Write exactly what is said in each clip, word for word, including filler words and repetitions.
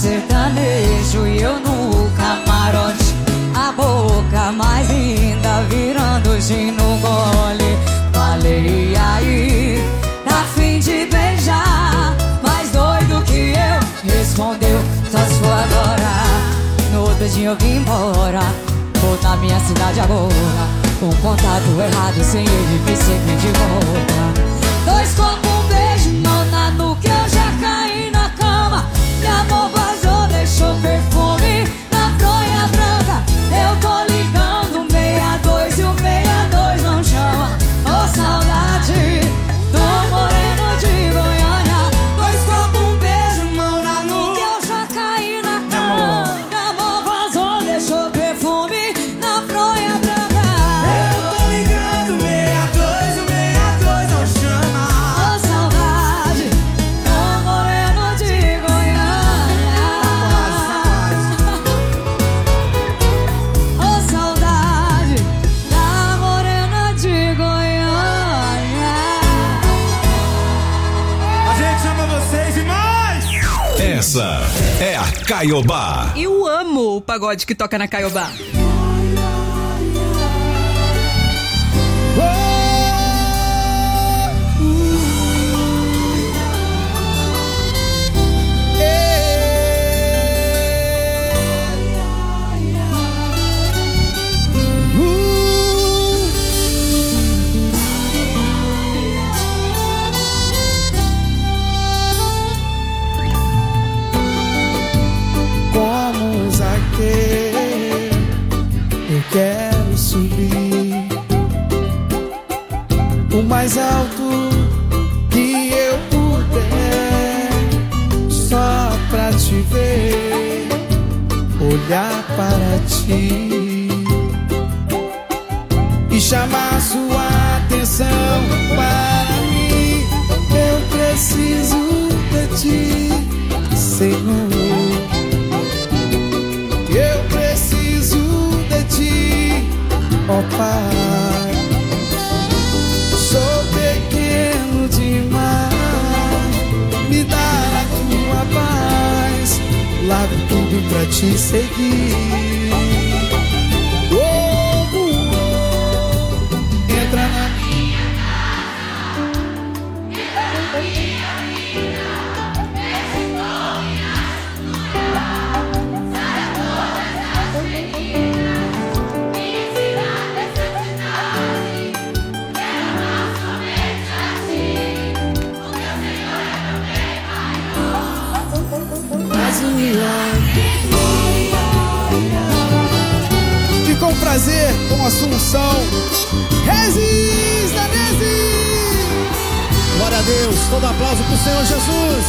sertanejo e eu no camarote. A boca mais linda virando gin no gole. Falei, e aí, tá fim de beijar? Mais doido que eu, respondeu, só se for agora. No outro dia eu vim embora, vou na minha cidade agora, com contato errado, sem ele me seguir de volta. Dois copos, um beijo, mão na nuca, eu já caí na cama. Meu amor vazou, deixou perfume na fronha branca. Eu tô ligando meia dois e o meia dois não chama. Ô saudade do moreno de Goiânia. Dois copos, um beijo, mão na nuca, eu já caí na cama. Meu amor vazou, deixou perfume na fronha branca. Eu tô ligando meia dois, o meia dois não chama. Ô saudade do moreno de Goiânia. Ô saudade da morena de Goiânia. A gente ama vocês e mais! Essa é a Caiobá. Eu amo o pagode que toca na Caiobá. Como Zaqueu, eu quero subir o mais alto que eu puder, só pra te ver, olhar para ti e chamar sua atenção para mim. Eu preciso de ti, Senhor. Eu preciso de ti, ó Pai. Sou pequeno demais, me dá a tua paz. Largo tudo pra te seguir. Oh, oh, oh. Entra na minha casa, entra na minha vida, mexe com minha estrutura, sai todas as meninas, me ensina a ter santidade. Quero amar somente a ti, porque o Senhor é meu bem maior. Mas o milagre ficou um prazer com Assunção Rezes da Rezes. Glória a Deus, todo aplauso pro Senhor Jesus.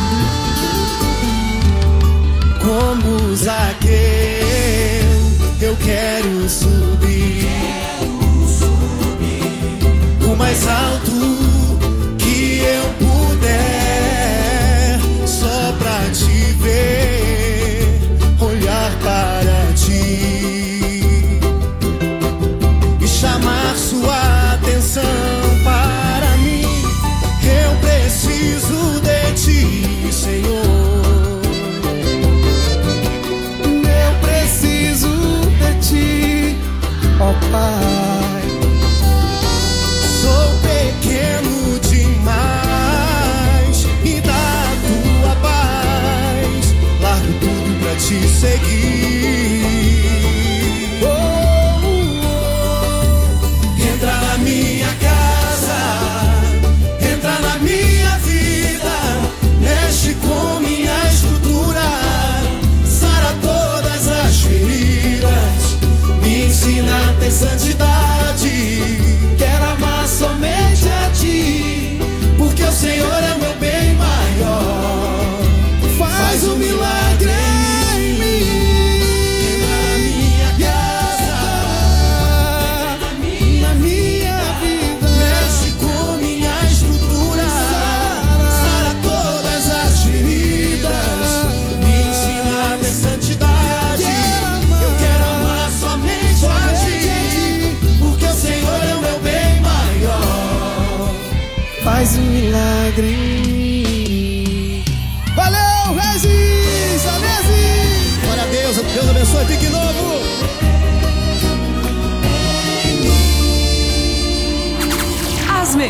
Como Zaqueu, eu quero subir o mais alto que eu puder, só pra te ver, olhar para ti e chamar sua atenção para mim. Eu preciso de ti, Senhor. Eu preciso de ti, ó Pai. Sou pequeno demais, me dá a tua paz. Largo tudo pra te seguir. Oh, oh. Entra na minha casa, entra na minha vida, mexe com minha estrutura, sara todas as feridas, me ensina a ter santidade. Quero amar somente a ti, porque o Senhor é meu bem maior. Faz um milagre em mim.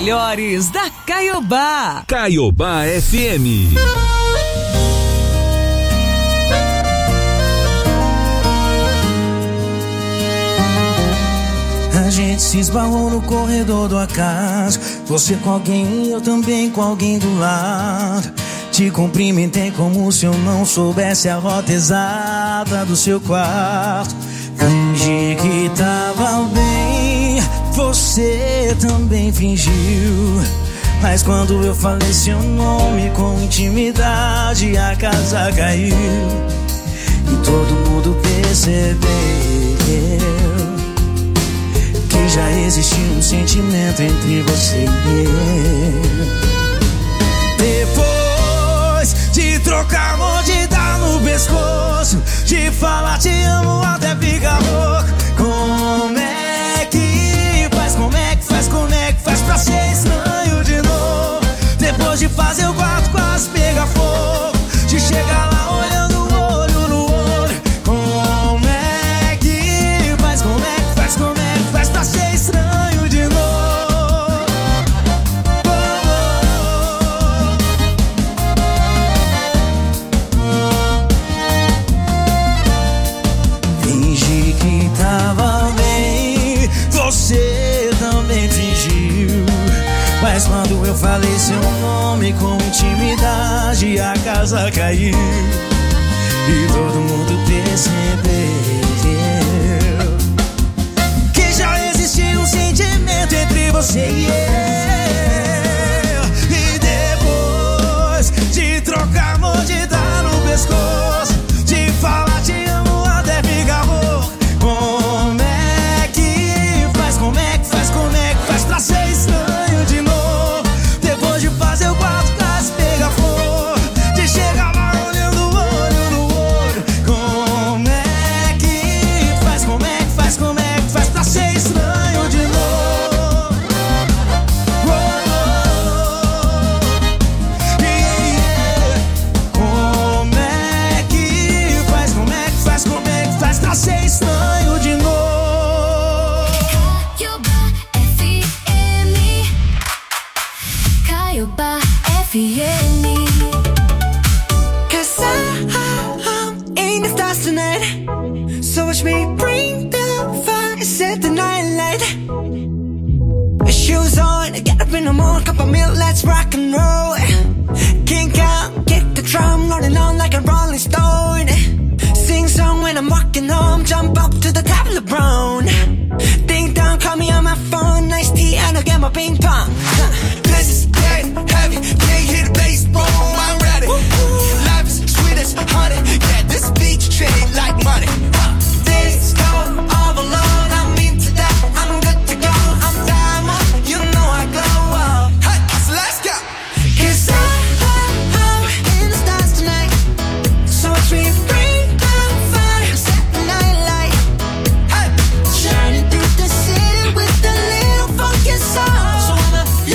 melhores da Caiobá. Caiobá F M. A gente se esbarrou no corredor do acaso. Você com alguém e eu também com alguém do lado. Te cumprimentei como se eu não soubesse a rota exata do seu quarto. Fingi que tava bem, você também fingiu. Mas quando eu falei seu nome com intimidade, a casa caiu. E todo mundo percebeu que já existia um sentimento entre você e eu. Depois de trocar mordida no pescoço, de falar te amo até ficar louco. Como é que faz, como é que faz, como é que faz pra ser estranho de novo? Depois de fazer o quarto quase pegar fogo, de chegar lá olhando olho no olho. Como é que faz, como é que faz, como é que faz pra ser estranho de novo? Fingi que tava bem, você também fingiu. Mas quando eu falei seu nome com intimidade, a casa caiu. E todo mundo percebeu que já existia um sentimento entre você e eu. E depois de trocar mordida no pescoço, de falar te amo até ficar rouco. Como é que faz, como é que faz, como é que faz pra ser estranho de novo? Depois de fazer o quarto quase pegar fogo, de chegar lá olhando olho no olho. Como é que faz, como é que faz, como é que faz pra ser estranho de novo? Oh, oh, yeah. Como é que faz, como é que faz, como é que faz pra ser estranho de novo? Caiobá F M. Cause I, I'm in the stars tonight. So watch me bring the fire, set the night light. Shoes on, get up in the morning, cup of milk, let's rock and roll. Kink out, kick the drum, rolling on like a rolling stone. Sing song when I'm walking home, jump up to the top of the brown. Ding dong, call me on my phone, nice tea, and I'll get my ping pong. This is dead heavy, can't hear the bass, boom, I'm ready. Life is sweet as honey, yeah, this beat treated like money. This go all alone, I'm into that, I'm good to go, I'm diamond, you know I glow up. Hey, so let's go. Cause I, I'm in the stars tonight. So watch me bring the fire, set the night light. Hey, shining through the city with a little funky soul. So I'ma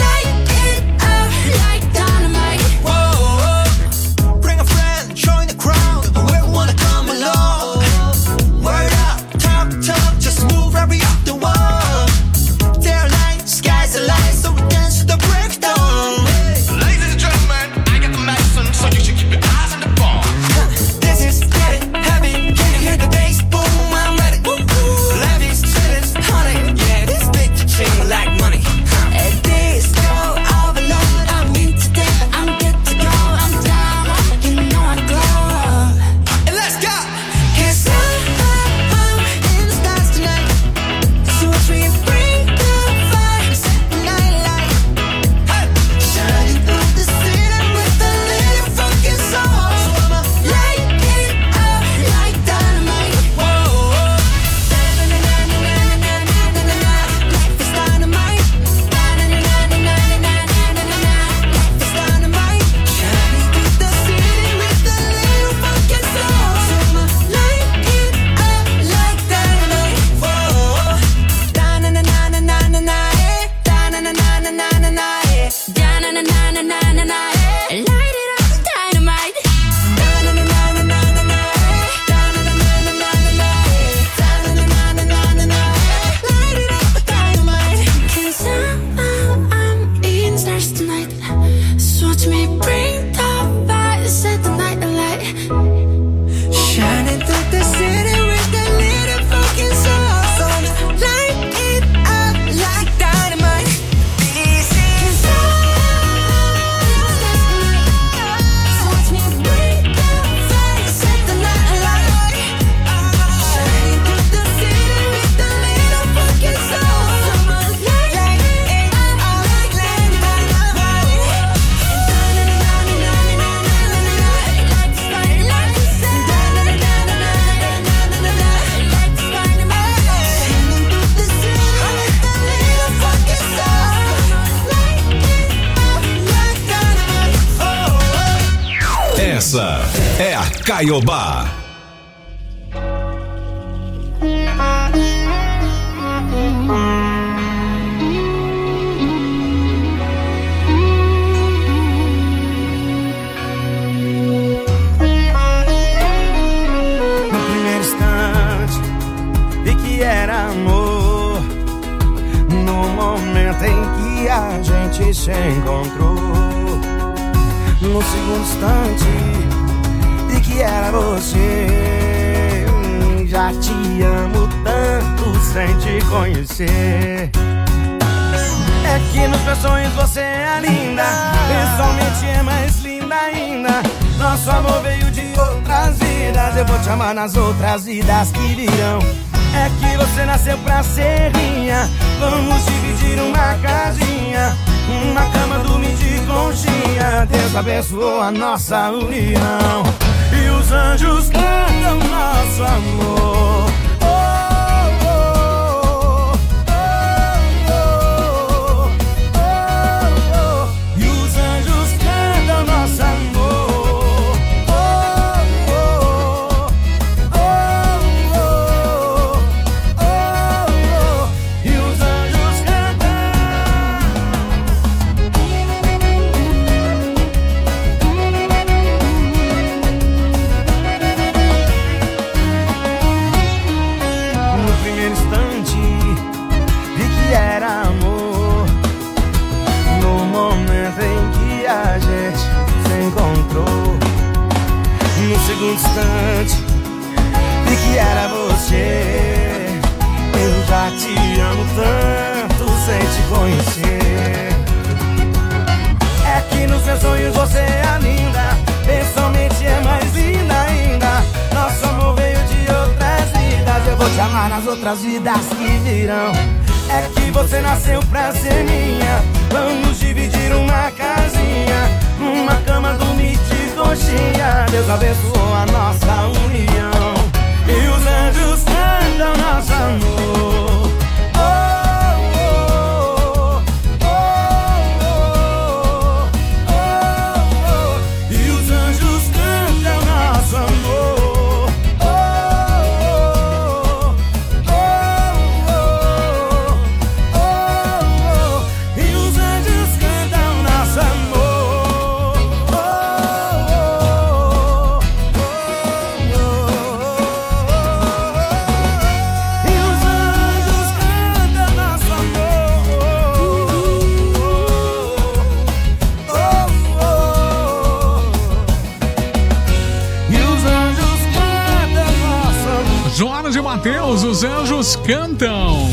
é a Caiobá. No primeiro instante vi que era amor, no momento em que a gente se encontrou. No segundo instante vi que era você. Já te amo tanto sem te conhecer. É que nos meus sonhos você é linda, pessoalmente é mais linda ainda. Nosso amor veio de outras vidas, eu vou te amar nas outras vidas que virão. É que você nasceu pra ser minha, vamos dividir uma casinha, uma cama, dormir de conchinha. Deus abençoou a nossa união e os anjos cantam nosso amor. Oh, oh, oh, oh, oh, oh, oh. E os anjos cantam nosso amor. Oh, oh, oh, oh, oh, oh. E os anjos cantam. No primeiro instante vi que era amor, no momento em que a gente se encontrou. No segundo instante vi que era você. Eu já te amo tanto sem te conhecer. É que nos meus sonhos você é linda, pessoalmente é mais linda ainda. Nosso amor veio de outras vidas, eu vou te amar nas outras vidas que virão. É que você nasceu pra ser minha, vamos dividir uma casinha, uma cama, dormir de conchinha. Deus abençoou a nossa união e os anjos cantam nosso amor. Oh, oh, oh, oh, oh, oh. E os anjos cantam nosso amor. Oh, oh, oh, oh, oh, oh. E os anjos cantam nosso amor. Oh, oh, oh, oh, oh. E os anjos cantam nosso amor. Oh, oh, oh. E os anjos cantam nosso amor. Jorge e Matheus, os anjos cantam.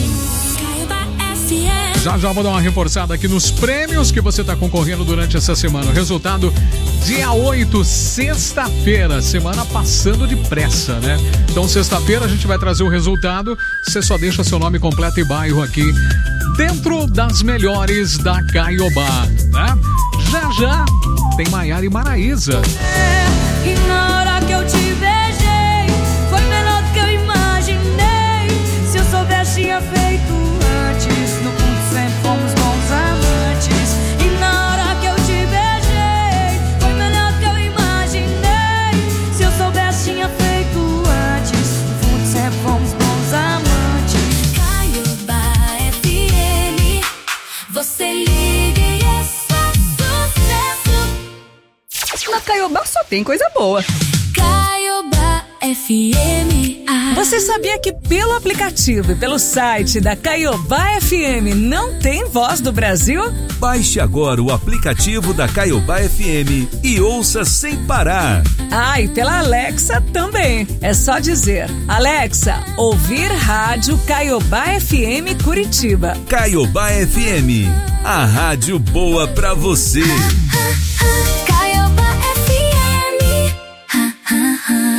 Já já vou dar uma reforçada aqui nos prêmios que você está concorrendo durante essa semana. O resultado dia oito, sexta-feira, semana passando depressa, né? Então sexta-feira a gente vai trazer o resultado. Você só deixa seu nome completo e bairro aqui dentro das melhores da Caiobá, né? Já já tem Maiara e Maraísa. E na hora que eu te beijei, foi melhor do que eu imaginei. Se eu soubesse, tinha feito antes. No fundo sempre fomos bons amantes. E na hora que eu te beijei, foi melhor do que eu imaginei. Se eu soubesse, tinha feito antes. No fundo sempre fomos bons amantes. Caiobá F M, você liga e é só sucesso. Na Caiobá só tem coisa boa. Caiobá F M. Ah. Você sabia que pelo aplicativo e pelo site da Caiobá F M não tem Voz do Brasil? Baixe agora o aplicativo da Caiobá F M e ouça sem parar. Ah, e pela Alexa também. É só dizer: Alexa, ouvir rádio Caiobá F M Curitiba. Caiobá F M, a rádio boa pra você. Caiobá F M. Ha, ha, ha.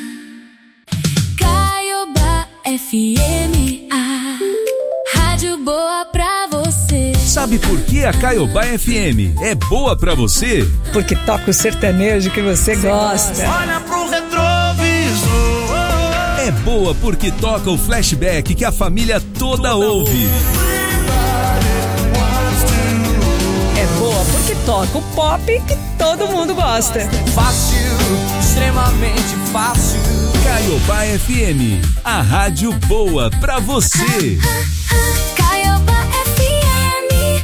Caiobá F M. Ah, rádio boa pra você. Sabe por que a Caiobá F M é boa pra você? Porque toca o sertanejo que você gosta. Olha pro retrovisor. É boa porque toca o flashback que a família toda ouve. É boa porque toca o pop que todo mundo gosta. Fácil, extremamente fácil. Caiobá F M, a rádio boa pra você. Caiobá F M.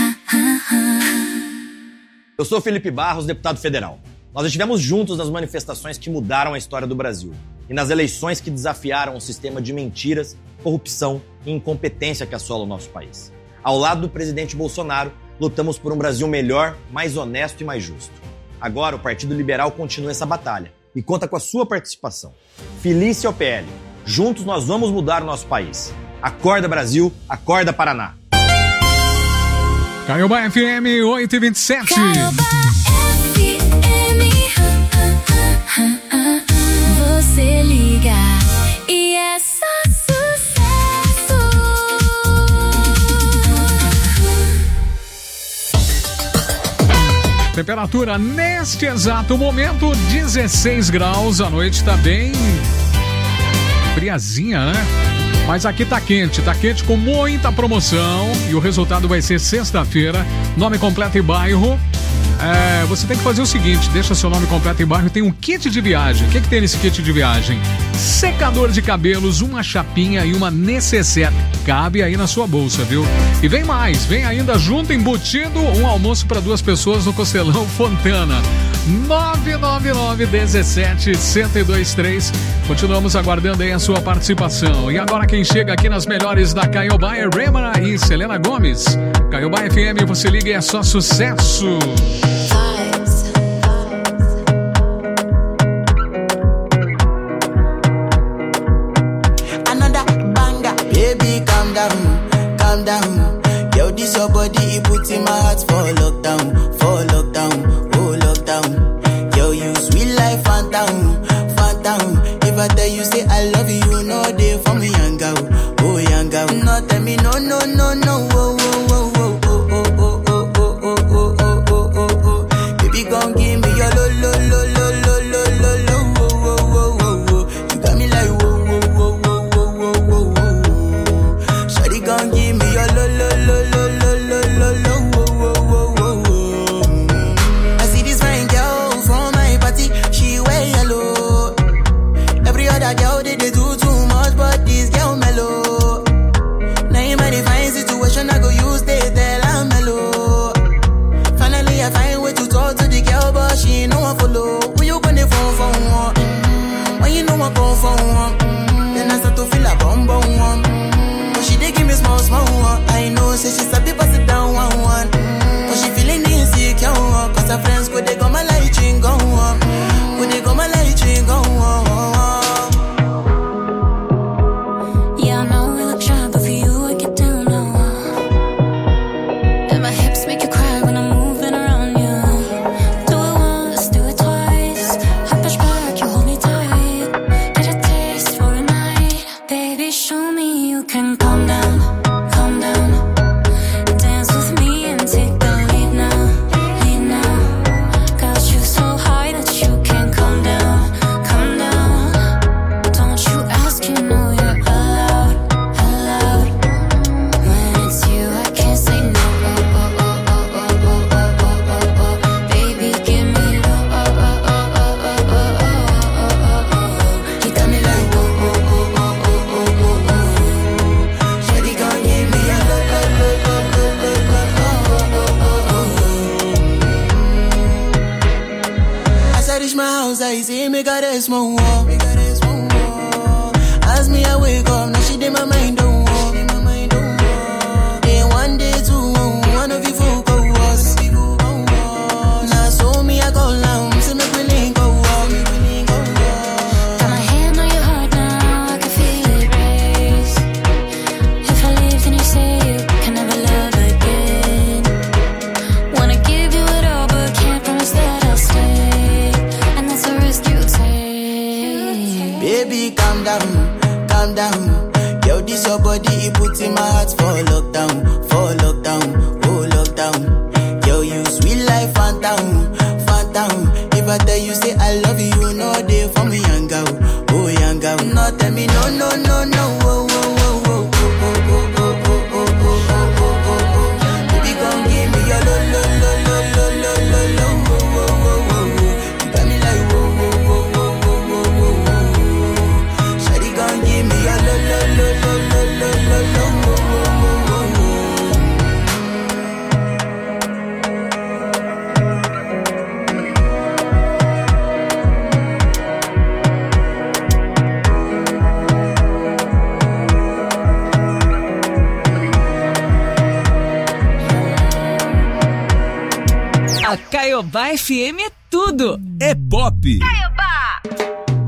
Eu sou Felipe Barros, deputado federal. Nós estivemos juntos nas manifestações que mudaram a história do Brasil e nas eleições que desafiaram o sistema de mentiras, corrupção e incompetência que assola o nosso país. Ao lado do presidente Bolsonaro, lutamos por um Brasil melhor, mais honesto e mais justo. Agora, o Partido Liberal continua essa batalha e conta com a sua participação. Filie-se ao P L. Juntos nós vamos mudar o nosso país. Acorda, Brasil. Acorda, Paraná. Caiobá F M oito e vinte e sete. Caiobá F M. Você liga e é só sucesso. Temperatura neste exato momento, dezesseis graus. A noite tá bem friazinha, né? Mas aqui tá quente, tá quente com muita promoção. E o resultado vai ser sexta-feira. Nome completo e bairro. É, você tem que fazer o seguinte, deixa seu nome completo e bairro e tem um kit de viagem. O que, que tem nesse kit de viagem? Secador de cabelos, uma chapinha e uma necessaire. Cabe aí na sua bolsa, viu? E vem mais, vem ainda junto, embutido, um almoço para duas pessoas no Costelão Fontana. nove nove nove, dezessete, cento e dois três. Continuamos aguardando aí a sua participação. E agora quem chega aqui nas melhores da Caiobá é Rema e Selena Gomes. Caiobá F M, você liga e é só sucesso. Another banger, baby, calm down, calm down. Yo, this your body, it puts in my heart for lockdown, for lockdown, oh lockdown. Yo, you sweet life, phantom, phantom. If I tell you say I love you, no day for me, young girl, oh young girl. No tell me no, no, no, no, oh, oh, oh, oh, oh, oh, oh, oh, oh, oh, oh, oh, oh, oh. Baby, gon' give me your lo, lo, lo, lo, lo, lo, lo, lo, oh, oh, oh, oh, oh. You got me like whoa, whoa, whoa, whoa, whoa, whoa, whoa, whoa. Shawty gon' give me your lo, lo, lo, lo, lo, lo, lo, lo, oh, oh, oh, oh, oh. I see this fine girl from my party, she wear yellow. Every other girl they, they do too much, but this girl mellow. Now in my divine situation, I go use they tell I'm mellow. Finally, I find way to talk to the girl, but she ain't no one follow. Who you gonna phone for one? Mm-hmm. When you know I come for one, mm-hmm. Then I start to feel a bum bum one. Mm-hmm. But she dey give me small small one. I know, say she sabi pass it down one one. Mm-hmm. But she feeling insecure, one. Cause her friends go they go my light ring go on. Go they go my light ring go on. Yeah, I know we look shy, but for you I get down low. And my hips make you cry when I'm moving around you. Do it once, do it twice. I push back, you hold me tight. Get a taste for a night. Baby, show me you can calm down, calm down. Dance with me and take the lead now, lead now. Got you so high that you can't calm down, calm down. Don't you ask, you know you're allowed, allowed. When it's you, I can't say no. Oh, oh, oh, oh, oh, oh, oh, oh, oh, oh. Baby, give me the oh, oh, oh, oh, oh, oh, oh, oh, oh. You got me like oh, oh, oh, oh, oh, oh, oh, oh. Shawty gon' give me a lo, lo, lo, lo, lo, lo, lo, oh, oh, oh, oh. As I reach my house, I see me got a small wall. Me got a small wall. As me I wake up, now she did my mind don't walk. Day one, day two, one of you folk go was. Now so me I go down, see me willing go walk. Got my hand on your heart now, I can feel it race. If I leave, then you say you can never love again. Wanna give you it all, but can't promise that I'll stay. And that's a risk you take. Baby, calm down, calm down. Yo, this your body, it puts in my heart for lockdown, for lockdown, oh lockdown. Yo, you sweet life, phantom, phantom. If I tell you say I love you, no day for me, young girl, oh young girl. No tell me no, no, no, no, oh, oh, oh, oh, oh, oh, oh, oh, oh, oh, oh, oh, oh, oh. Baby, gon' give me your lo, lo, lo, lo. Caiobá F M é tudo. É pop. Caiobá.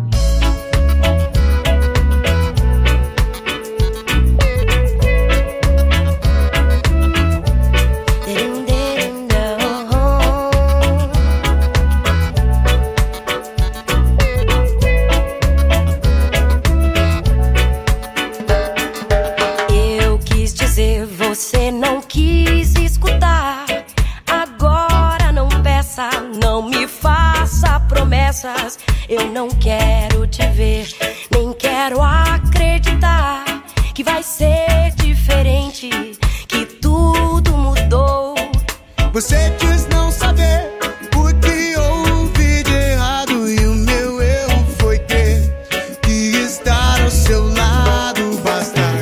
Você não quis escutar, agora não peça, não me faça promessas. Eu não quero te ver, nem quero acreditar que vai ser diferente, que tudo mudou. Você diz não saber o que houve de errado e o meu erro foi ter que estar ao seu lado. Bastaria.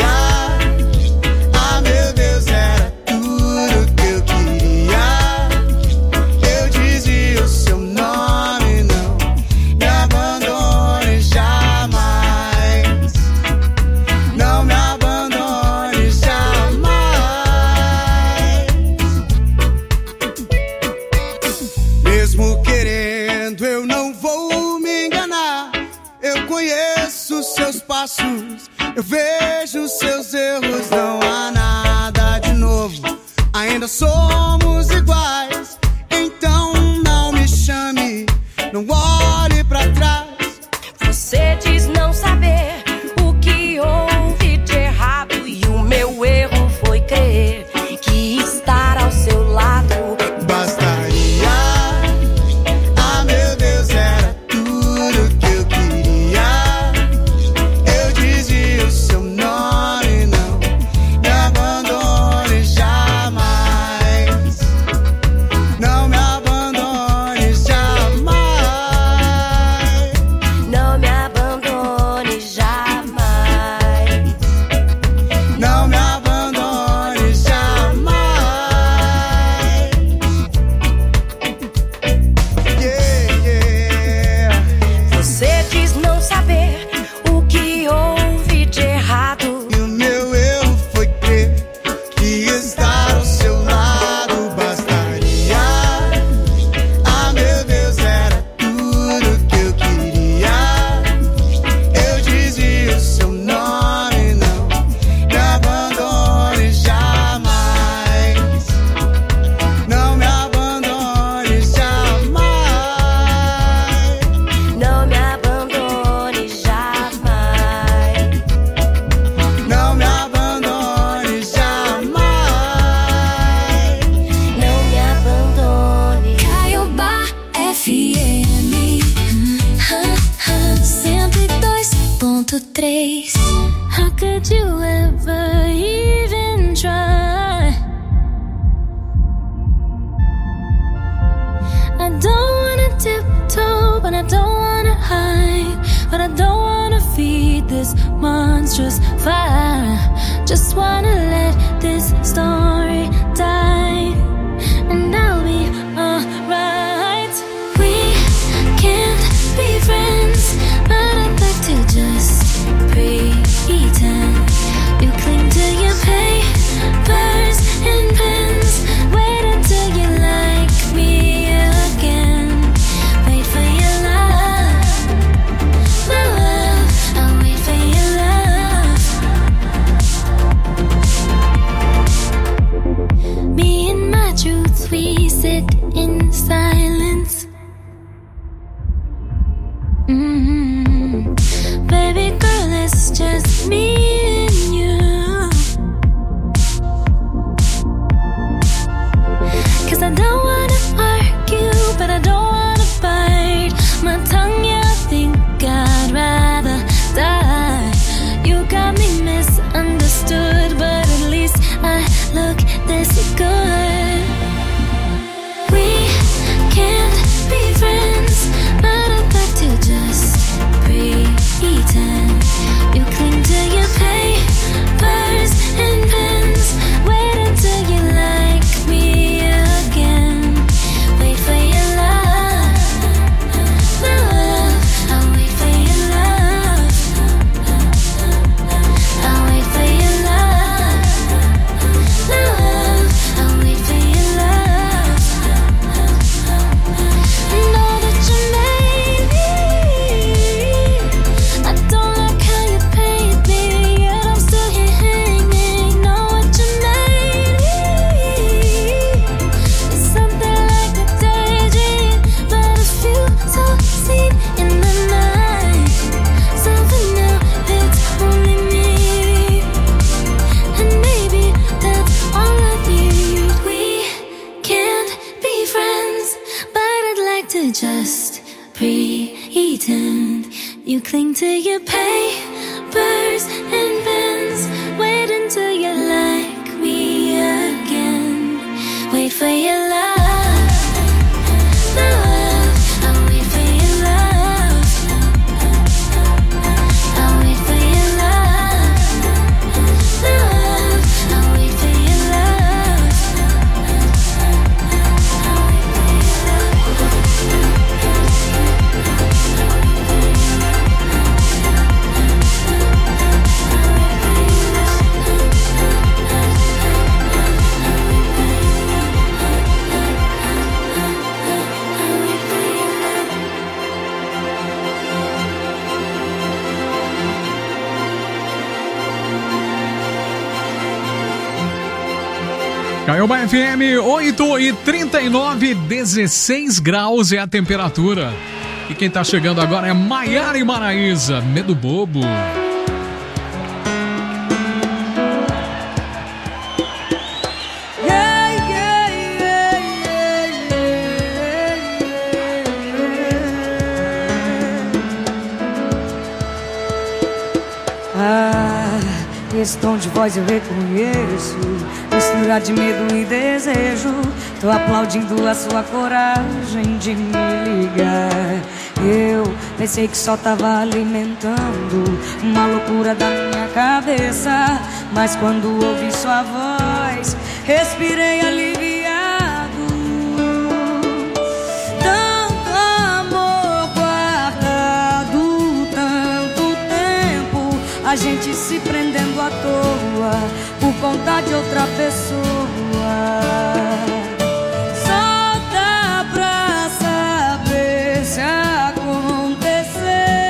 Eu vejo seus erros, não há nada de novo. Ainda somos iguais, então não me chame, não olhe pra trás. Você diz não saber o que houve de errado e o meu erro foi crer que estar ao seu lado bastaria. Ah, meu Deus, era tudo que eu queria. How could you ever even try? I don't wanna tiptoe, but I don't wanna hide, but I don't wanna feed this monstrous fire. Just wanna let this story die, and I'll be alright. We can't be friends, but I'd like to just pretend. You cling to your papers and pens. Wait until you like me again. Wait for your love, my love. I'll wait for your love. Me and my You cling to your papers and pens. Wait until you like me again. Wait for your love, love. I'll wait for your love. I'll wait for your love, love. I'll wait for your love. I'll wait for your Caiobá F M, oito e trinta e nove, dezesseis graus é a temperatura. E quem tá chegando agora é Maiara e Maraísa, Medo Bobo. Ah, esse tom de voz eu reconheço, mistura de medo e desejo. Tô aplaudindo a sua coragem de me ligar. Eu pensei que só tava alimentando uma loucura da minha cabeça, mas quando ouvi sua voz, respirei aliviado. Tanto amor guardado, tanto tempo, a gente se prendendo à toa por conta de outra pessoa. Só dá pra saber se acontecer.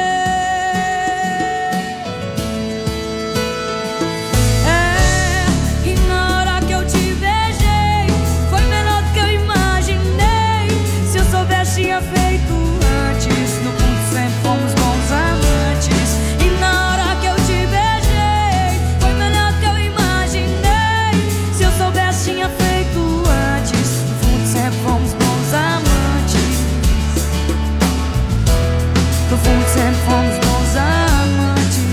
É, e na hora que eu te beijei, foi melhor do que eu imaginei. Se eu soubesse, tinha feito antes. No fundo sempre fomos bons amantes. E na hora que eu te beijei, foi melhor do que eu imaginei. Se eu soubesse, tinha feito antes. No fundo sempre fomos bons amantes. No fundo sempre fomos bons amantes.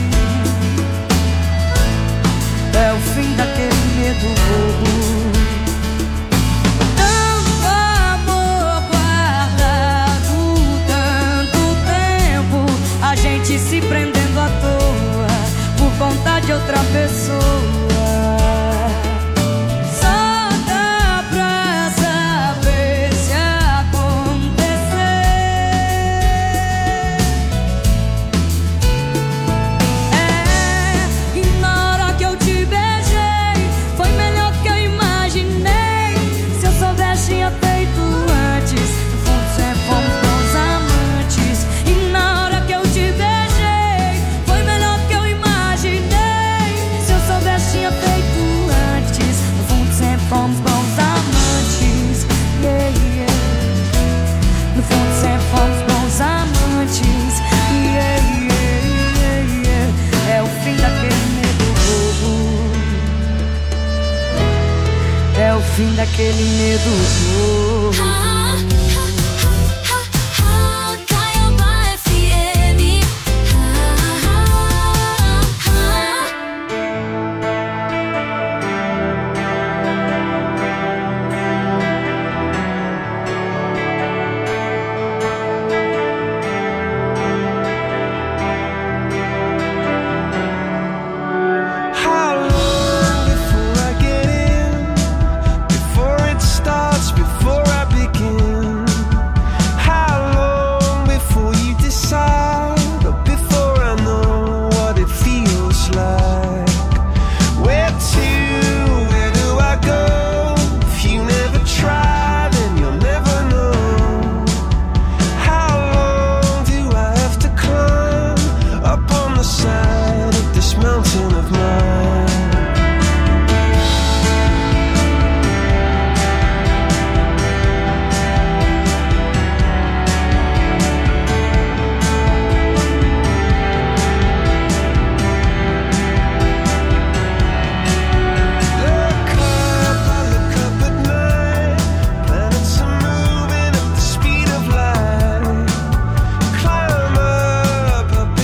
É o fim daquele medo bobo. Tanto amor guardado, tanto tempo, a gente se prendendo à toa por conta de outra pessoa. Só dá pra saber se acontecer. É, e na hora que eu te beijei, foi melhor do que eu imaginei. Se eu soubesse, tinha feito antes. No fundo sempre fomos bons amantes. E na hora que eu te beijei, foi melhor do que eu imaginei. Se eu soubesse, tinha feito antes. No fundo sempre fomos bons amantes. Yeah, yeah. No fundo sempre fomos bons amantes. Yeah, yeah, yeah, yeah. É o fim daquele medo bobo. É o fim daquele medo bobo. Caiobá F M. How long before I get in? Before it starts, before I begin? How long before you decide? Or before I know what it feels like? Where to? Where do I go? If you never try, then you'll never know. How long do I have to climb up on the side of this mountain of mine? Look up, I look up at night. Planets are moving at the speed of light. Climb up, up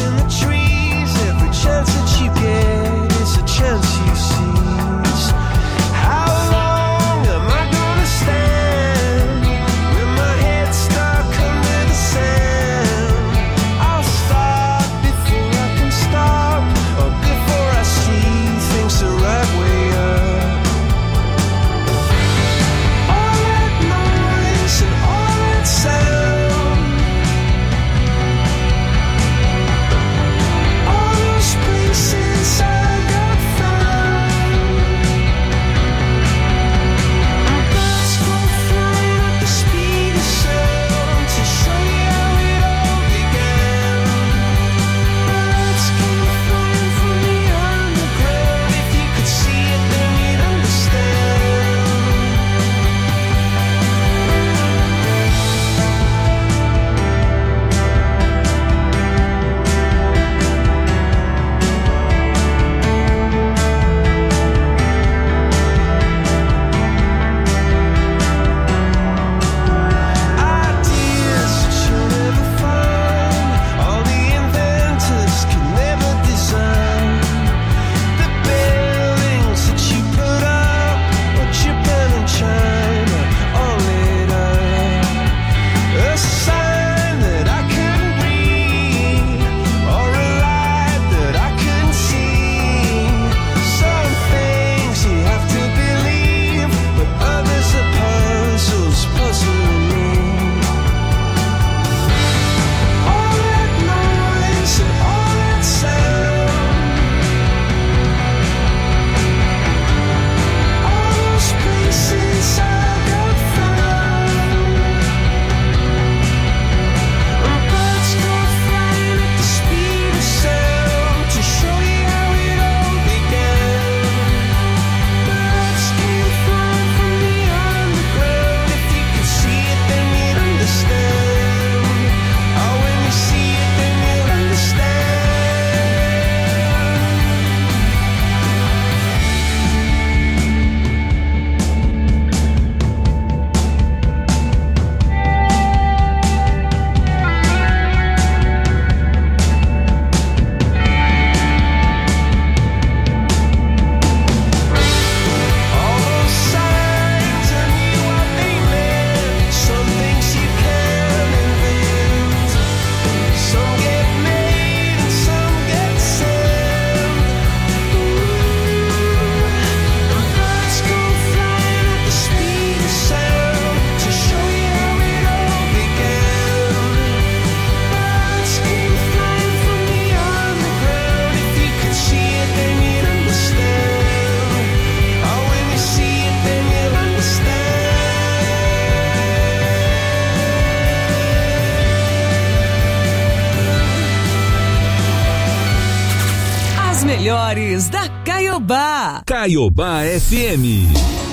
melhores da Caiobá. Caiobá F M.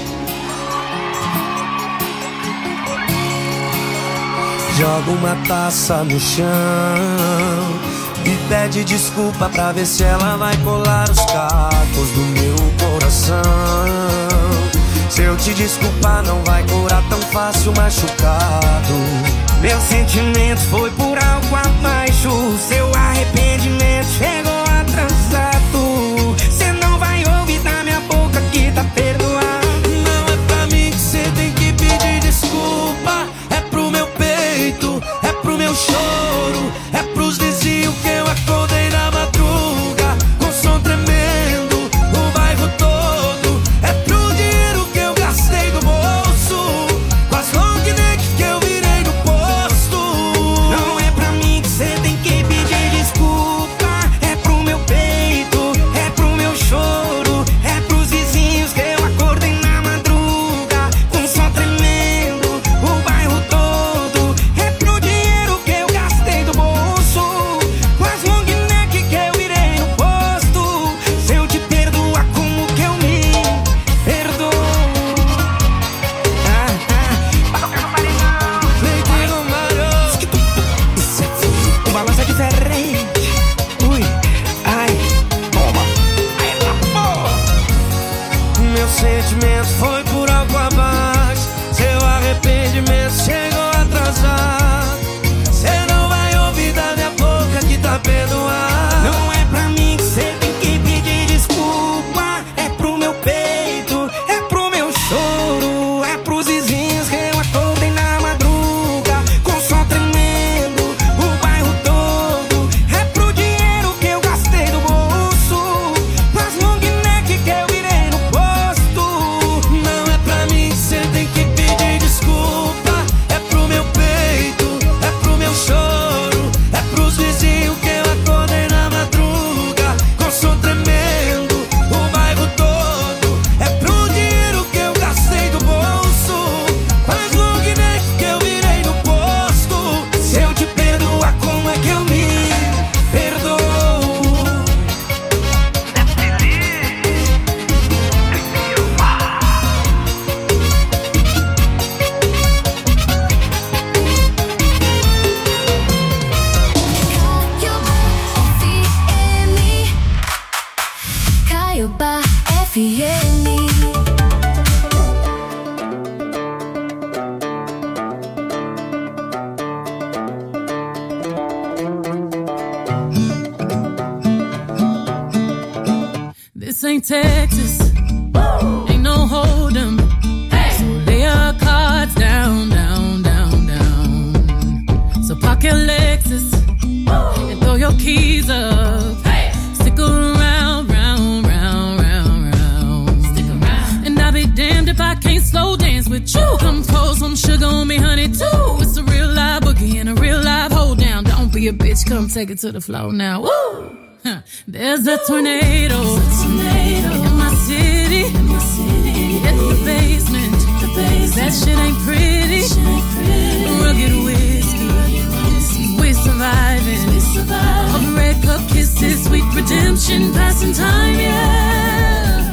Joga uma taça no chão e pede desculpa pra ver se ela vai colar os cacos do meu coração. Se eu te desculpar não vai curar tão fácil machucado. Meu sentimento foi por algo abaixo. Seu arrependimento chegou atrasado. Cê não vai ouvir da minha boca que tá perdoado. Não é pra mim que cê tem que pedir desculpa. É pro meu peito, é pro meu choro, é pros vizinhos que eu acordei na madruga com som tremendo, o bairro todo. É pro dinheiro que eu gastei do bolso, com as long neck que eu virei no posto. Não é pra mim que cê tem que pedir desculpa. É pro meu peito, é pro meu choro, é pros vizinhos que eu acordei na madruga com som tremendo, o bairro todo. É pro dinheiro que eu gastei do bolso, com as long neck que eu virei no posto. Se eu te perdoar, como que eu me perdoo? Ah, ah, Leite Romário. Isso é tudo. O balanço é diferente. Ui, ai, toma. Ai, tá bom. Meu sentimento foi por algo abaixo. Seu arrependimento chegou atrasado. Cê não vai ouvir da minha boca que tá perdoado. Não é pra mim que cê tem que pedir desculpa. É pro meu peito, é pro meu choro, é pros vizinhos que eu acordei na madruga com som tremendo, o bairro todo. É pro dinheiro que eu gastei do bolso, com as long neck que eu virei no posto. Não é pra mim que cê tem que pedir desculpa. É pro meu peito, é pro meu choro, é pros vizinhos que eu acordei na madruga com som tremendo, o bairro todo. É pro dinheiro que eu gastei do bolso, com as long neck que eu virei no posto. Se eu te perdoar, como é que eu me perdoo? Caiobá F M. This ain't Texas, ain't no hold'em. So lay your cards down, down, down, down. So park your Lexus and throw your keys up. Stick around, round, round, round, round. Stick around. And I'll be damned if I can't slow dance with you. Come pour some sugar on me, honey, too. It's a real live boogie and a real live hold down. Don't be a bitch, come take it to the floor now. Woo! Huh. There's a tornado, in my city, hit the basement. That shit ain't pretty. Rugged whiskey, we're surviving. All the red cup kisses, sweet redemption, passing time, yeah.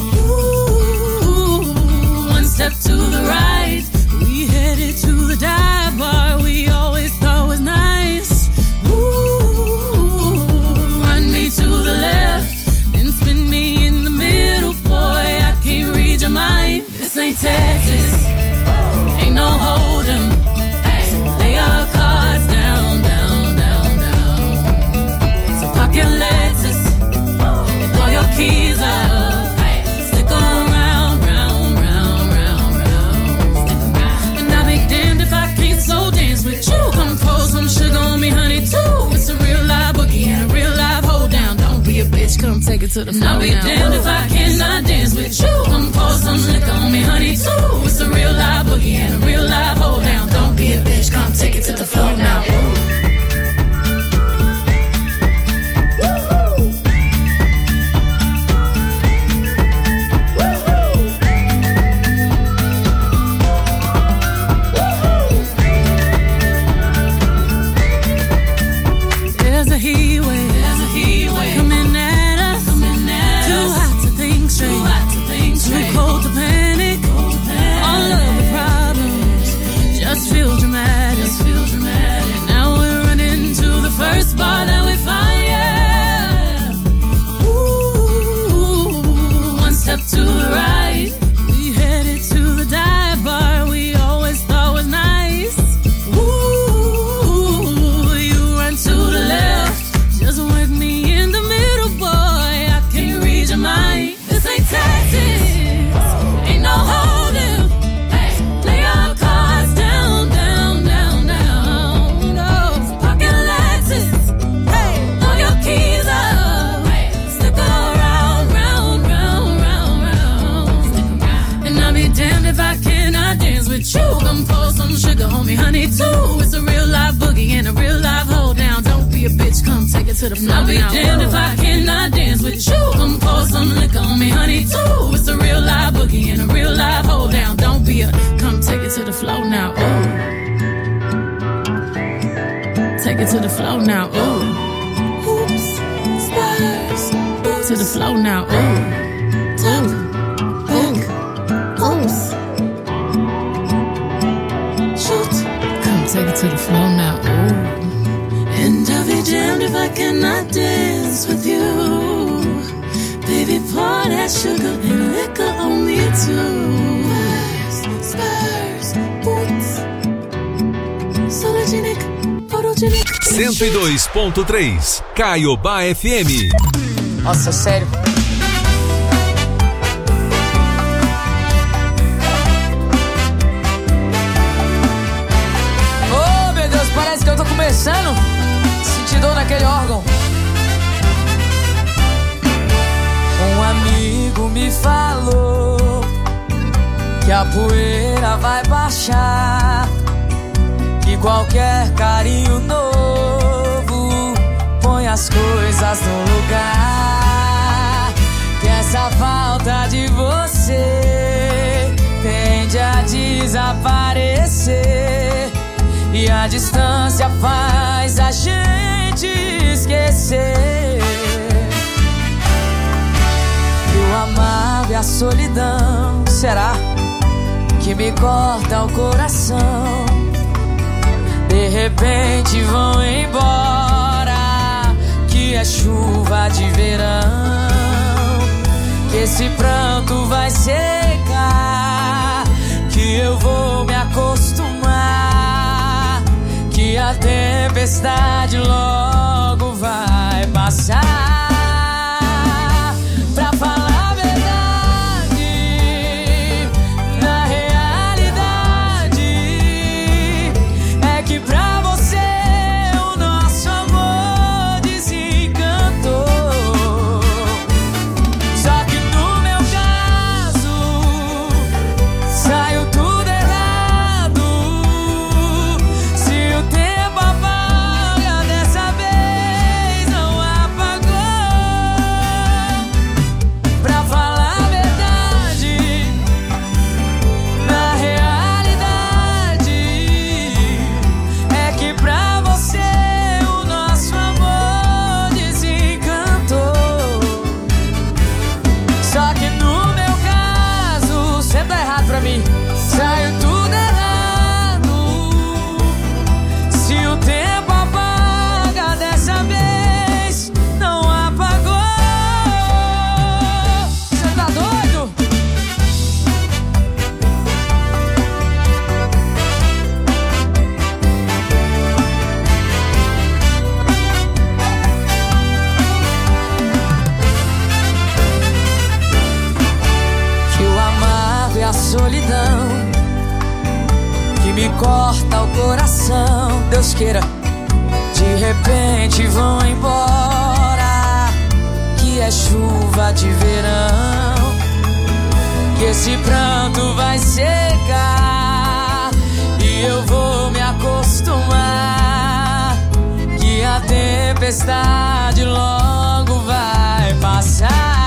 Ooh, one step to the right, we headed to the dive bar we always thought was nice. Ooh, run me to the left, then spin me in the middle, boy, I can't read your mind. This ain't Texas, ain't no hold'em. So lay your cards down, down, down, down. So park your Lexus and throw your keys up. Stick around, round, round, round, round. And I'll be damned if I can't slow dance with you. Come pour some sugar on me, honey, too. It's a real live boogie and a real live hold down. Don't be a bitch, come take it to the floor. I'll be damned if I cannot dance with you. Come pour some liquor on me, honey, too. It's a real live boogie and a real live hold down. Don't be a bitch, come take it to the floor now. There's a heat wave, coming at us. to the flow. I'll be damned if I cannot dance with you. Come pour some liquor on me, honey, too. It's a real live boogie and a real live hold down. Don't be a, come take it to the flow now, ooh. Take it to the flow now, ooh. Hoops, spurs, to the flow now, ooh. Top, back, oops. Shoot, come take it to the flow now, ooh. And I'll be damned if I cannot dance with you. Baby, pour that sugar and liquor on me too. Spurs, boots, sologenic, photogenic. cento e dois ponto três Caiobá F M. Nossa, sério. Oh, meu Deus, parece que eu tô começando a sentir dor naquele órgão. Um amigo me falou que a poeira vai baixar, que qualquer carinho novo põe as coisas no lugar, que essa falta de você tende a desaparecer e a distância faz a gente esquecer que o amargo e a solidão será que me corta o coração. De repente vão embora, que é chuva de verão, que esse pranto vai secar, que eu vou me acostumar, que a tempestade logo vai passar. Pra falar a verdade, na realidade é que pra você o nosso amor desencantou. Só que no meu caso saiu tudo errado. Se o tempo apaga, dessa vez não apagou. Pra falar a verdade, na realidade é que pra você o nosso amor desencantou. Só que no meu caso sempre tá errado pra mim. Saiu tudo errado. Se o tempo apaga, dessa vez não apagou. Você tá doido? Que o amargo e a solidão que me corta o coração, Deus queira, de repente vão embora, que é chuva de verão, que esse pranto vai secar e eu vou me acostumar, que a tempestade logo vai passar.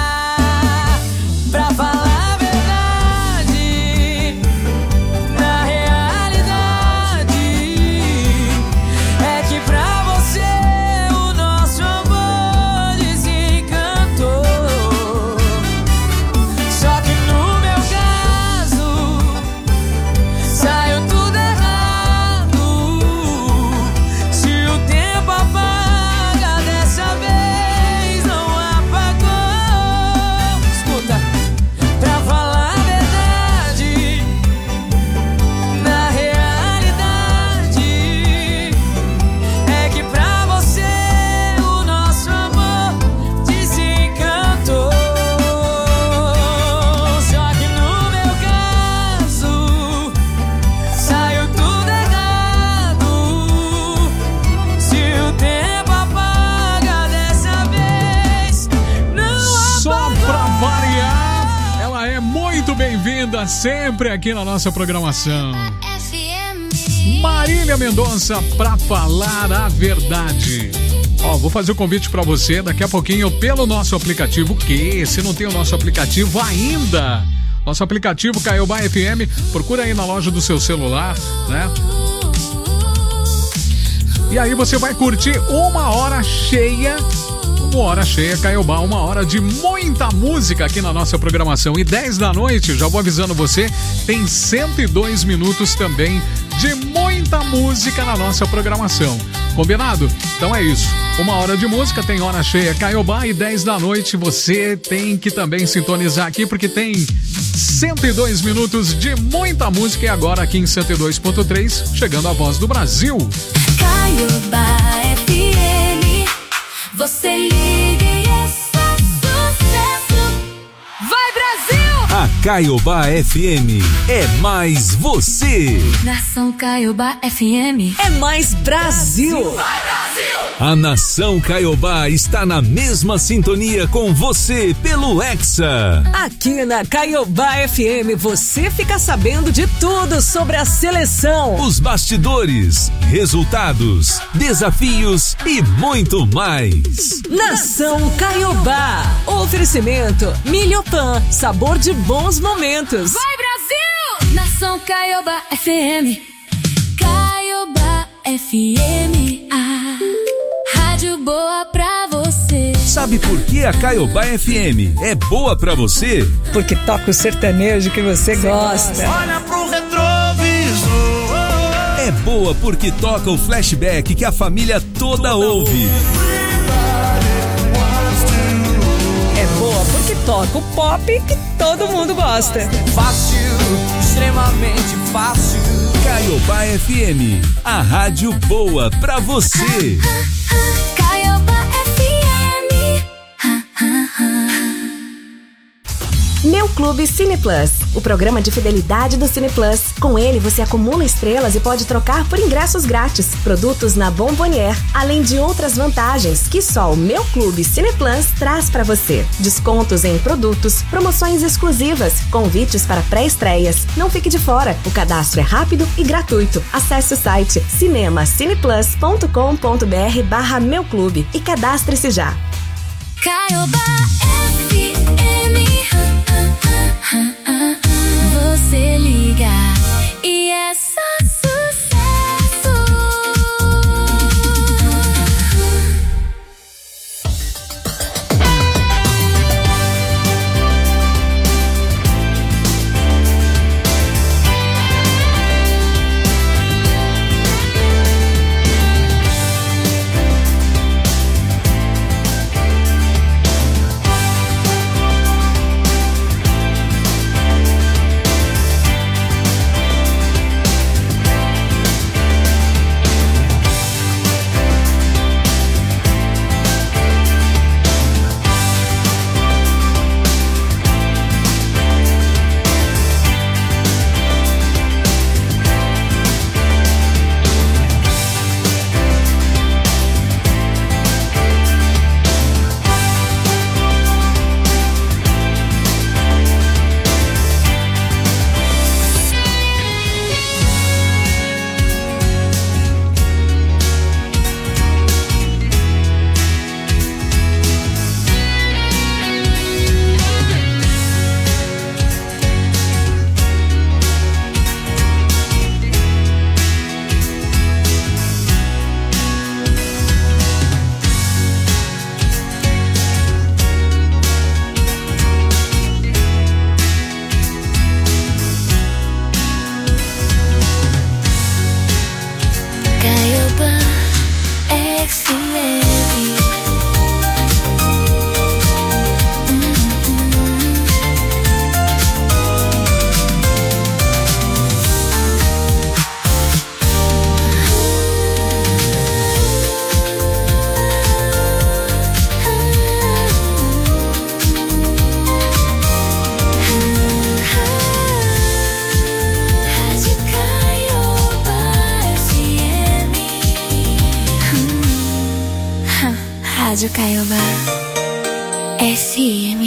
Pra falar a verdade, na realidade é que pra você o nosso amor desencantou. Só que no meu caso saiu tudo errado. Se o tempo apaga, dessa vez não apagou. Escuta, pra falar a verdade, na realidade é que pra você o nosso amor desencantou. Só que no meu caso saiu tudo errado. Se o tempo apaga, dessa vez não Só apagou. pra variar, ela é muito bem-vinda sempre aqui na nossa programação. Marília Mendonça, pra falar a verdade. Ó, vou fazer o convite pra você daqui a pouquinho pelo nosso aplicativo, que se não tem o nosso aplicativo ainda, nosso aplicativo Caiobá F M, procura aí na loja do seu celular, né? E aí você vai curtir uma hora cheia, uma hora cheia, Caiobá, uma hora de muita música aqui na nossa programação. E dez da noite, já vou avisando você, tem cento e dois minutos também de muita música na nossa programação. Combinado? Então é isso. Uma hora de música, tem hora cheia Caiobá, e dez da noite você tem que também sintonizar aqui, porque tem cento e dois minutos de muita música. E agora aqui em cento e dois ponto três, chegando a voz do Brasil. Caiobá F M, você liga e é só sucesso. Vai, Brasil! A Caiobá F M é mais você. Nação Caiobá F M é mais Brasil. Vai, Brasil! A Nação Caiobá está na mesma sintonia com você pelo Hexa. Aqui na Caiobá F M você fica sabendo de tudo sobre a seleção, os bastidores, resultados, desafios e muito mais. Nação Caiobá. Oferecimento Milhopan, sabor de bons momentos. Vai, Brasil! Nação Caiobá F M. Caiobá F M, a rádio boa pra você. Sabe por que a Caiobá F M é boa pra você? Porque toca o sertanejo que você gosta. Olha pro retrovisor. É boa porque toca o flashback que a família toda ouve. É boa porque toca o pop que todo mundo gosta. Fácil, extremamente fácil. Caiobá F M, a rádio boa pra você. Caiobá F M. Meu Clube Cine Plus, o programa de fidelidade do Cine Plus. Com ele você acumula estrelas e pode trocar por ingressos grátis, produtos na Bombonier, além de outras vantagens que só o Meu Clube Cine Plus traz para você. Descontos em produtos, promoções exclusivas, convites para pré-estreias. Não fique de fora, o cadastro é rápido e gratuito. Acesse o site cinemacineplus ponto com ponto br barra Meu Clube e cadastre-se já. Caiobá F M. Você liga e é só sucesso. Rádio Caiobá F M.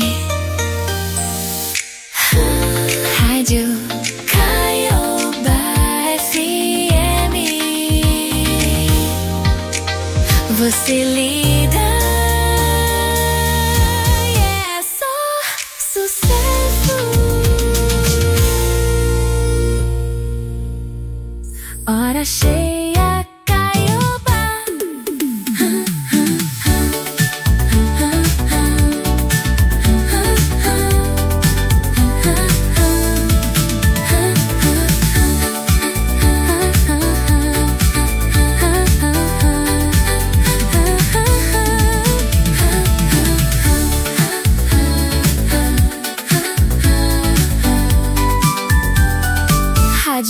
Rádio Caiobá F M. Você liga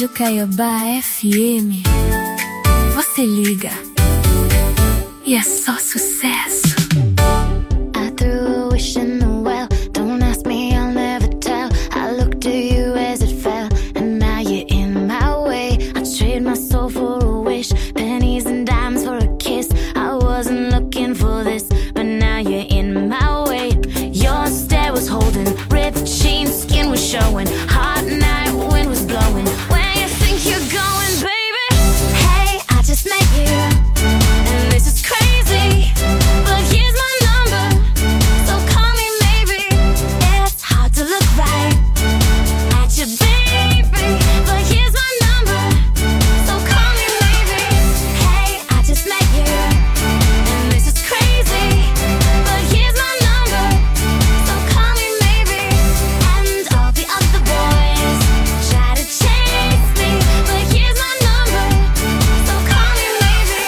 Rádio Caiobá F M. Você liga e é só sucesso. I threw a wish in the well. Don't ask me, I'll never tell. I looked at you as it fell, and now you're in my way. I trade my soul for a wish, pennies and dimes for a kiss. I wasn't looking for this, but now you're in my way. Your stare was holding, ripped jeans, skin was showing. Hot night, wind was blowing. Where you think you're going, baby? Hey, I just met you, and this is crazy, but here's my number, so call me maybe. It's hard to look right at you, baby, but here's my number, so call me maybe. Hey, I just met you, and this is crazy, but here's my number, so call me maybe. And all the other boys try to chase me, but here's my number, so call me maybe.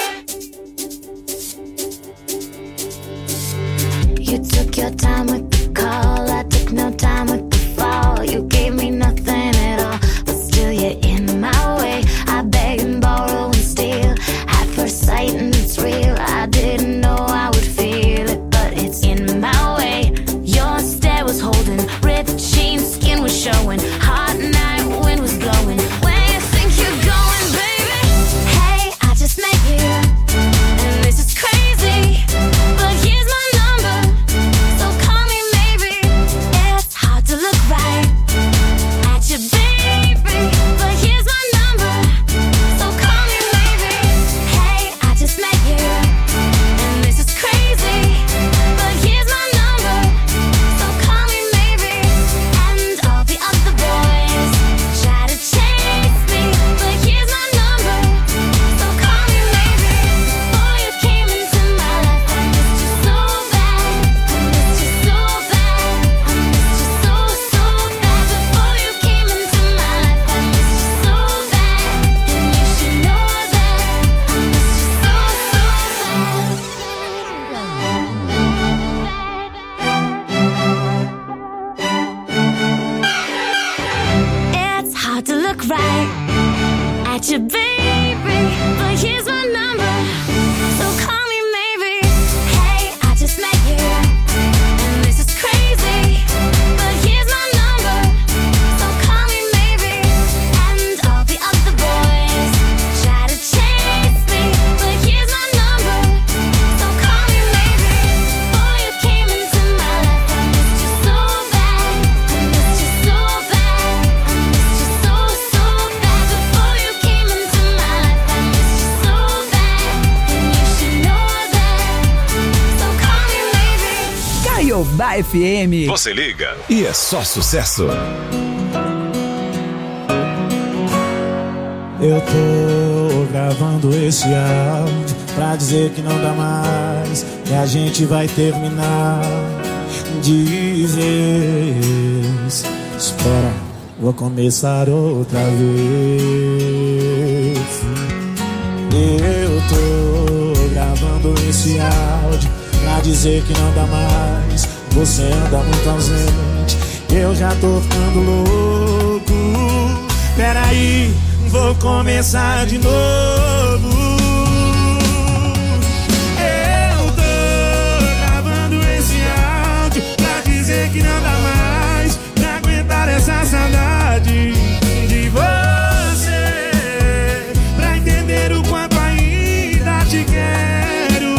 You took your time with the call, I took no time with the fall. You gave me nothing at all, but still you're in my way. I beg and borrow and steal at first sight, and it's real. I didn't know I would feel it, but it's in my way. Your stare was holding, ripped jeans, skin was showing. Hot night, wind was blowing. Where you think you're going, baby? Hey, I just met you, and this is crazy, but here's my number, so call me maybe. It's hard to look right at you, baby, but here's my number, so call me maybe. Hey, I just met you, and this is crazy, but here's my number, so call me maybe. And all the other boys try to chase me, but here's my number, so call me maybe. Before you came into my life, I missed you so bad, I missed you so bad, I missed you so, so bad. Before you came into my life, I missed you so bad, and you should know that I missed you so, so bad. It's hard to look right at you, baby, but here's my number, so call me maybe. Hey, I just met you, and this is crazy, but here's my number, so call me maybe. And all the other boys try to chase me, but here's my number, so call me maybe. Before you came into my life, I missed you so bad, I missed you so bad, I missed you so, so bad. Before you came into my life, I missed you so bad, and you should know that, so call me maybe. Caiobá F M. Você liga E é só sucesso. Eu tô gravando esse áudio pra dizer que não dá mais, que a gente vai terminar de vez. Espera, vou começar outra vez. Eu tô gravando esse áudio pra dizer que não dá mais, você anda muito ausente, eu já tô ficando louco. Peraí, vou começar de novo. Eu tô gravando esse áudio pra dizer que não dá mais pra aguentar essa saudade de você, pra entender o quanto ainda te quero.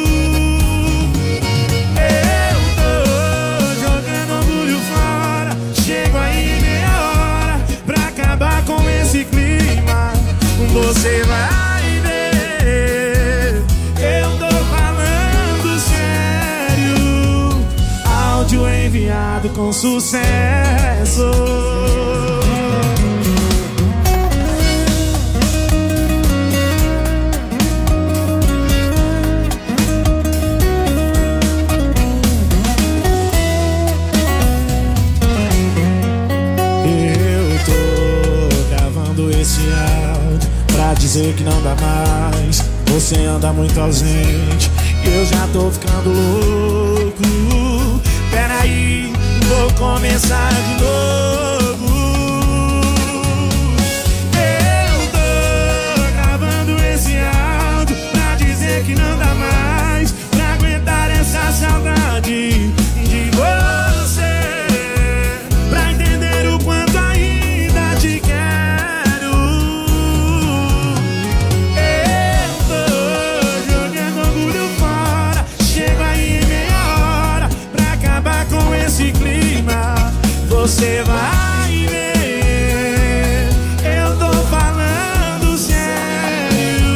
Eu tô jogando orgulho fora, chego aí em meia hora pra acabar com esse clima. Você vai ver, eu tô falando sério. Áudio enviado com sucesso. Eu tô gravando esse áudio pra dizer que não dá mais, você anda muito ausente, eu já tô ficando louco. Peraí, vou começar de novo. Você vai ver, eu tô falando sério.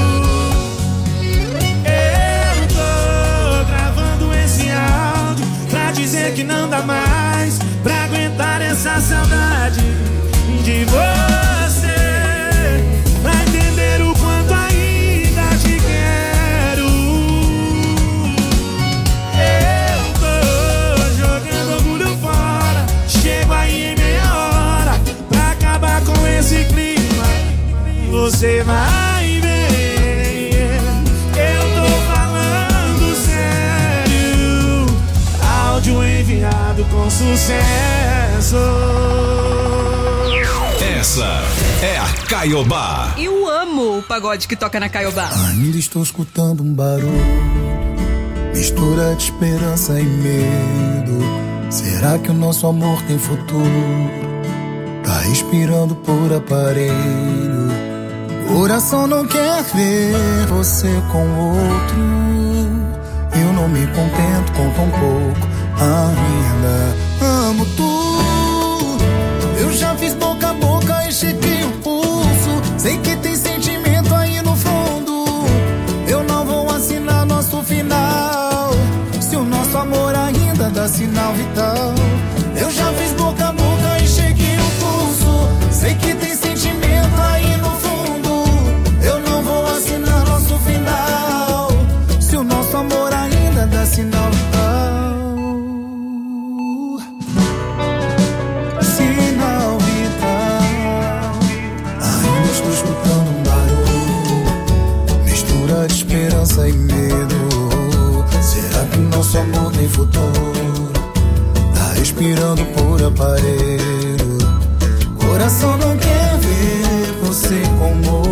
Eu tô gravando esse áudio pra dizer que não dá mais pra aguentar essa saudade de você, pra entender o quanto ainda te quero. Eu tô jogando orgulho fora, chego aí em meia hora pra acabar com esse clima. Você vai ver, eu tô falando sério. Áudio enviado com sucesso. Essa é a Caiobá. Eu amo o pagode que toca na Caiobá. Ainda estou escutando um barulho, mistura de esperança e medo. Será que o nosso amor tem futuro? Tá respirando por aparelho. Coração não quer ver você com outro. Eu não me contento com tão pouco ainda. Amo tu. Eu já fiz boca a boca e chequei o pulso. Sei que tem sentimento aí no fundo. Eu não vou assinar nosso final se o nosso amor ainda dá sinal vital. Eu já fiz boca a boca e chequei o pulso. Sei que tem sentimento aí no fundo. Eu não vou assinar nosso final se o nosso amor ainda dá sinal vital. Sinal vital. Ainda estou escutando um barulho, mistura de esperança e medo. Será que o nosso amor tem futuro? Tá respirando por aparelho. Coração não quer ver você como